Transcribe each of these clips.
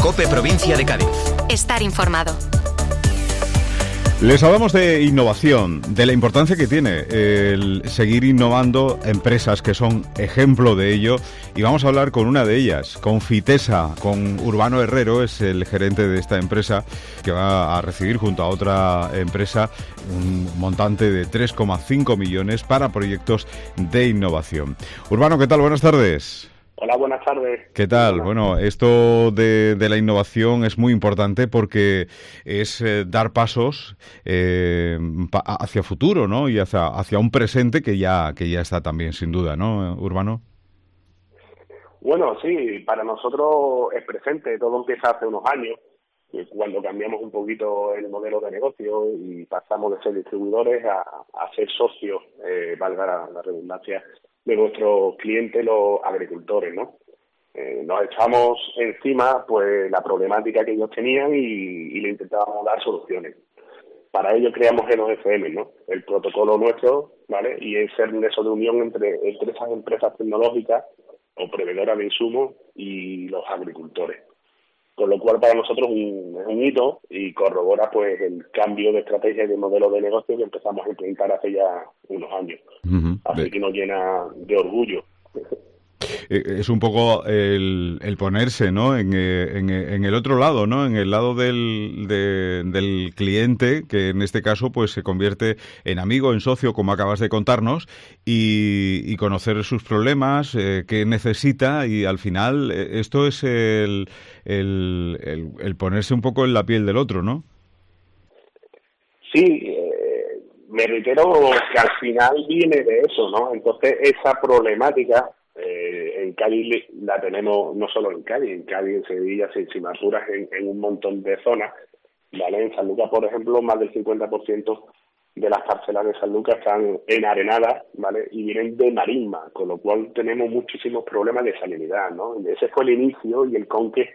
COPE Provincia de Cádiz. Estar informado. Les hablamos de innovación, de la importancia que tiene el seguir innovando empresas que son ejemplo de ello, y vamos a hablar con una de ellas, con Fitesa, con Urbano Herrero, es el gerente de esta empresa, que va a recibir junto a otra empresa un montante de 3,5 millones para proyectos de innovación. Urbano, ¿qué tal? Buenas tardes. Hola, buenas tardes. ¿Qué tal? Bueno, esto de la innovación es muy importante porque es dar pasos hacia futuro, ¿no? Y hacia un presente que ya está también, sin duda, ¿no, Urbano? Bueno, sí, para nosotros es presente. Todo empieza hace unos años, cuando cambiamos un poquito el modelo de negocio y pasamos de ser distribuidores a ser socios, valga la redundancia, de nuestros clientes, los agricultores, ¿no? Nos echamos encima pues la problemática que ellos tenían y le intentábamos dar soluciones. Para ello creamos GNOFM, ¿no? El protocolo nuestro, ¿vale? Y es el nexo de unión entre esas empresas tecnológicas o proveedoras de insumos y los agricultores. Con lo cual para nosotros es un hito y corrobora pues el cambio de estrategia y de modelo de negocio que empezamos a implementar hace ya unos años. Así que nos llena de orgullo. Es un poco el ponerse, ¿no? En el otro lado, ¿no? En el lado del cliente, que en este caso pues se convierte en amigo, en socio, como acabas de contarnos, y conocer sus problemas, qué necesita, y al final esto es el ponerse un poco en la piel del otro, ¿no? Sí, me reitero que al final viene de eso, ¿no? Entonces esa problemática en Cádiz la tenemos, no solo en Cádiz, en Sevilla, sin apuras, en un montón de zonas, ¿vale? En Sanlúcar, por ejemplo, más del 50% de las parcelas de Sanlúcar están enarenadas, ¿vale? Y vienen de marisma, con lo cual tenemos muchísimos problemas de salinidad, ¿no? Ese fue el inicio y el conque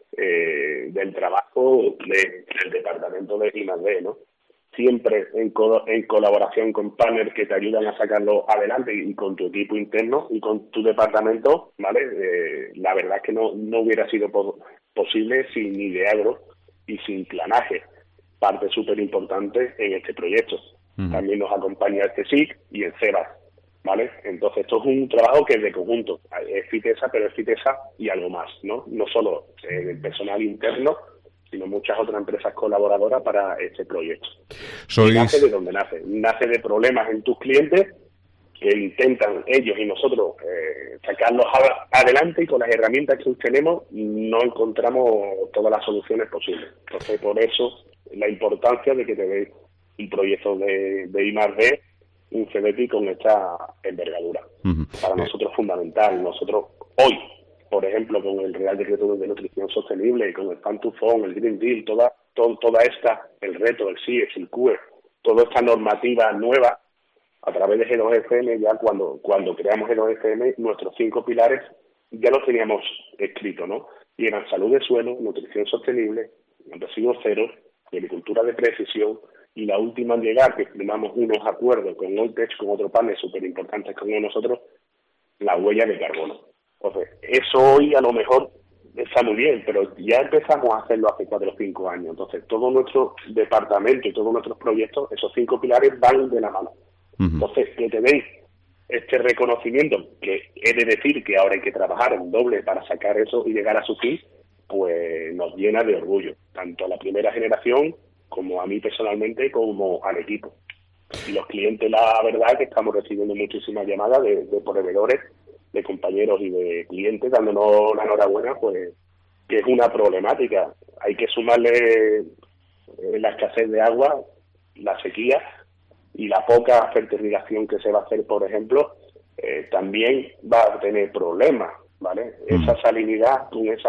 del trabajo del departamento de I+D, ¿no? Siempre en colaboración con partners que te ayudan a sacarlo adelante y con tu equipo interno y con tu departamento, ¿vale? La verdad es que no hubiera sido posible sin Ideagro y sin Planaje, parte súper importante en este proyecto. También nos acompaña el CSIC y el CEBAS, ¿vale? Entonces esto es un trabajo que es de conjunto, es Fitesa, pero es Fitesa y algo más, ¿no? No solo el personal interno, sino muchas otras empresas colaboradoras para este proyecto. Y nace de donde nace de problemas en tus clientes que intentan ellos y nosotros sacarlos adelante, y con las herramientas que tenemos no encontramos todas las soluciones posibles. Entonces, por eso la importancia de que te dé un proyecto de I+D, un CDT con esta envergadura. Para nosotros es fundamental. Nosotros hoy, por ejemplo, con el Real Decreto de Nutrición Sostenible, con el Farm to Fork, el Green Deal, toda esta, el reto, el CIES, el CUE, toda esta normativa nueva, a través de GNOFM, ya cuando creamos GNOFM, nuestros 5 pilares ya los teníamos escritos, ¿no? Y eran salud de suelo, nutrición sostenible, residuos cero, agricultura de precisión, y la última en llegar, que firmamos unos acuerdos con Oltech, con otro panel súper importante como nosotros, la huella de carbono. Entonces, eso hoy a lo mejor está muy bien, pero ya empezamos a hacerlo hace 4 o 5 años. Entonces, todo nuestro departamento y todos nuestros proyectos, esos 5 pilares van de la mano. Entonces, que te den este reconocimiento, que he de decir que ahora hay que trabajar en doble para sacar eso y llegar a su fin, pues nos llena de orgullo, tanto a la primera generación como a mí personalmente, como al equipo. Y los clientes, la verdad es que estamos recibiendo muchísimas llamadas de proveedores, de compañeros y de clientes dándonos la enhorabuena, pues que es una problemática. Hay que sumarle la escasez de agua, la sequía y la poca fertilización que se va a hacer, por ejemplo, también va a tener problemas, ¿vale? Esa salinidad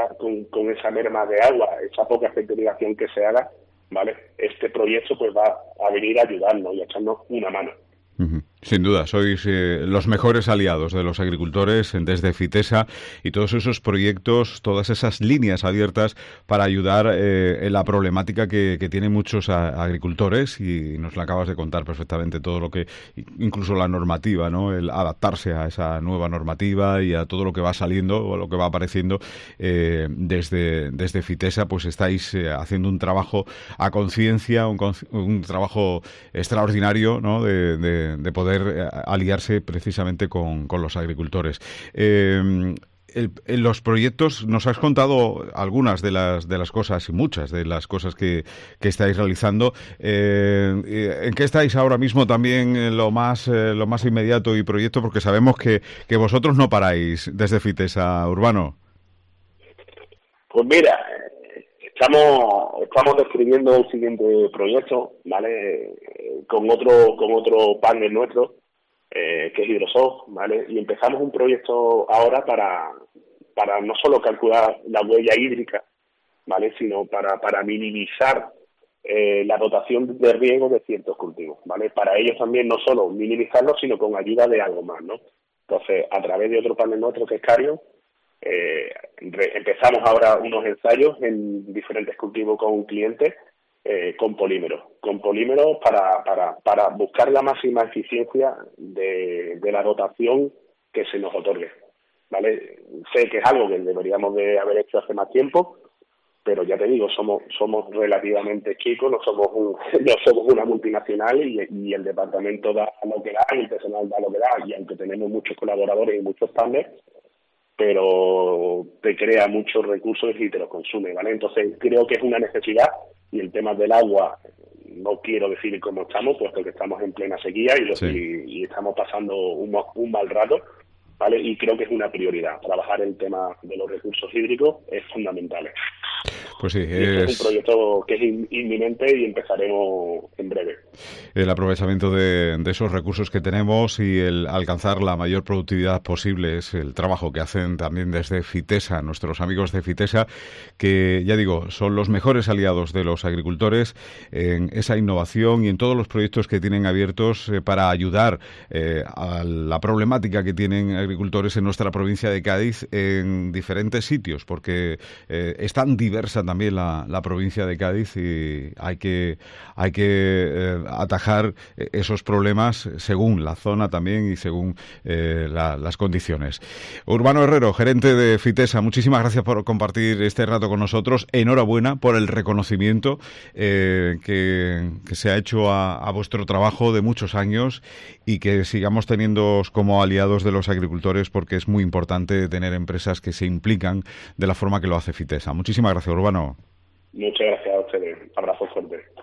con esa merma de agua, esa poca fertilización que se haga, ¿vale? Este proyecto pues va a venir a ayudarnos y a echarnos una mano. Sin duda, sois los mejores aliados de los agricultores desde Fitesa y todos esos proyectos, todas esas líneas abiertas para ayudar en la problemática que tienen muchos agricultores, y nos la acabas de contar perfectamente todo lo que, incluso la normativa, ¿no? El adaptarse a esa nueva normativa y a todo lo que va saliendo o lo que va apareciendo desde Fitesa, pues estáis haciendo un trabajo a conciencia, un trabajo extraordinario, ¿no? De poder aliarse precisamente con los agricultores. En los proyectos nos has contado algunas de las cosas, y muchas de las cosas que estáis realizando. ¿En qué estáis ahora mismo también lo más inmediato y proyecto? Porque sabemos que vosotros no paráis desde Fitesa, Urbano. Pues mira, estamos describiendo un siguiente proyecto, ¿vale? Con otro partner nuestro, que es Hidrosoft, ¿vale? Y empezamos un proyecto ahora para no solo calcular la huella hídrica, ¿vale? Sino para minimizar la dotación de riego de ciertos cultivos, ¿vale? Para ellos también no solo minimizarlo, sino con ayuda de algo más, ¿no? Entonces, a través de otro partner nuestro que es Cario, empezamos ahora unos ensayos en diferentes cultivos con clientes con polímeros para buscar la máxima eficiencia de la dotación que se nos otorgue, ¿vale? Sé que es algo que deberíamos de haber hecho hace más tiempo, pero ya te digo, somos relativamente chicos, no somos una multinacional, y el departamento da lo que da, y el personal da lo que da, y aunque tenemos muchos colaboradores y muchos partners, pero te crea muchos recursos y te los consume, ¿vale? Entonces creo que es una necesidad, y el tema del agua, no quiero decir cómo estamos, puesto que estamos en plena sequía y estamos pasando un mal rato, ¿vale? Y creo que es una prioridad. Trabajar el tema de los recursos hídricos es fundamental. Pues sí, es un proyecto que es inminente y empezaremos en breve. El aprovechamiento de esos recursos que tenemos y el alcanzar la mayor productividad posible es el trabajo que hacen también desde Fitesa, nuestros amigos de Fitesa, que ya digo, son los mejores aliados de los agricultores en esa innovación y en todos los proyectos que tienen abiertos para ayudar a la problemática que tienen agricultores en nuestra provincia de Cádiz en diferentes sitios, porque es tan diversa también la provincia de Cádiz, y hay que atajar esos problemas según la zona también y según las condiciones. Urbano Herrero, gerente de Fitesa, muchísimas gracias por compartir este rato con nosotros. Enhorabuena por el reconocimiento que se ha hecho a vuestro trabajo de muchos años, y que sigamos teniéndoos como aliados de los agricultores, porque es muy importante tener empresas que se implican de la forma que lo hace Fitesa. Muchísimas gracias, Urbano. Muchas gracias a ustedes. Abrazo fuerte.